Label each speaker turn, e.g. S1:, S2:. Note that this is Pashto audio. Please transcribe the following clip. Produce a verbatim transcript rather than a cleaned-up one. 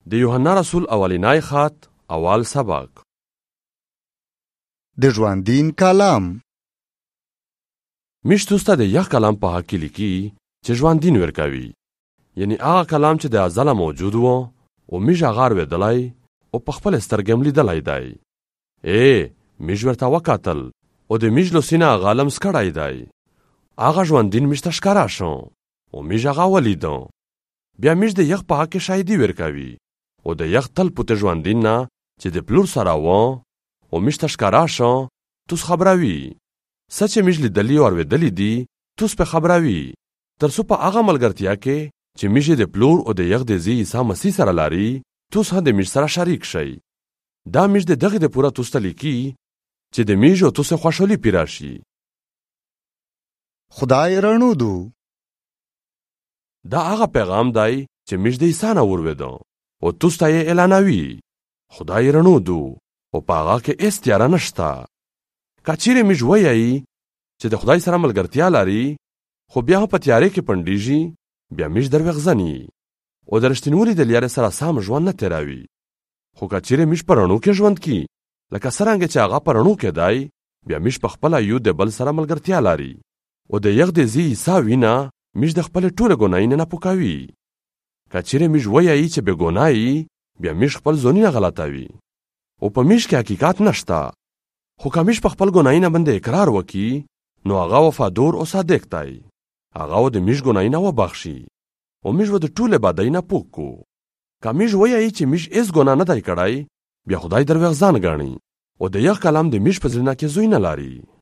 S1: د یوحنا رسول اولینای خط اول سبق.
S2: د ژوندین کلام.
S1: میش توسته د یخ کلام په حق کې لیکي چې ژوندین ورکوي، یعنی هغه کلام چې د ازله موجود و او میش هغه اورېدلی او په خپل سترګې هم لیدلی دی. ای میش ورته وکتل او د میش له سینه هغه لمس کړی دی. هغه ژوندین میش ته ښکاره شو او میش هغه ولیده. بیا میش د یخ په حق کې شاهدي ورکوي او د یخ تل پوته ژوندین نه چې د پلور سره و او میش ته ښکاره شو توس خبروي. څه چې میش لیدلي او اورېدلي دي توس په خبروي، تر څو په هغه ملګرتیا کې چې میش د پلور او د یخ د زی عیسی مسیح سره لري توس هم د میش سره شریک شي. دا میش د دغې د پوره توس ته لیکي چې د میش او توس خوشحالي پیدا شي.
S2: خدای رڼو دو.
S1: دا هغه پیغام دی چې میش د عیسی نه اورېده او توس ته یې اعلانوي. خدای رڼو دو او په هغه کې هېڅ تیاره نشته. که چیرې میش وایي چې د خدای سره ملګرتیا لري خو بیا هم په تیارې کې پنډېږي، بیا میش دروغجن او د رښتینولي د لارې سره سم ژوند نه تېروي. خو که چیرې میش په رڼو کې ژوند کي لکه څرنګه چې هغه په رڼو کې دی، بیا میش په خپله یو د بل سره ملګرتیا لري او د یخ د زی عیسی وینه میش د خپلې ټولې ګناهي نه پوکوي. که چیرې میش وایي چې بېګناه یي، بیا میش خپل ځانونه غلطوي او په میش کې حقیقت نشته. خو که میش په خپل ګناهي نه باندې اقرار وکړي نو هغه وفادار او صادق دی. هغه د میش ګناهي نه وبخشي او میش و د ټولې بدۍ نه پوک کو. که میش وایي چې میش هېڅ ګناه نه دی کړی، بیا خدای دروغجن ګڼي او د یخ کلام د میش په زړه کې ځای نه لري.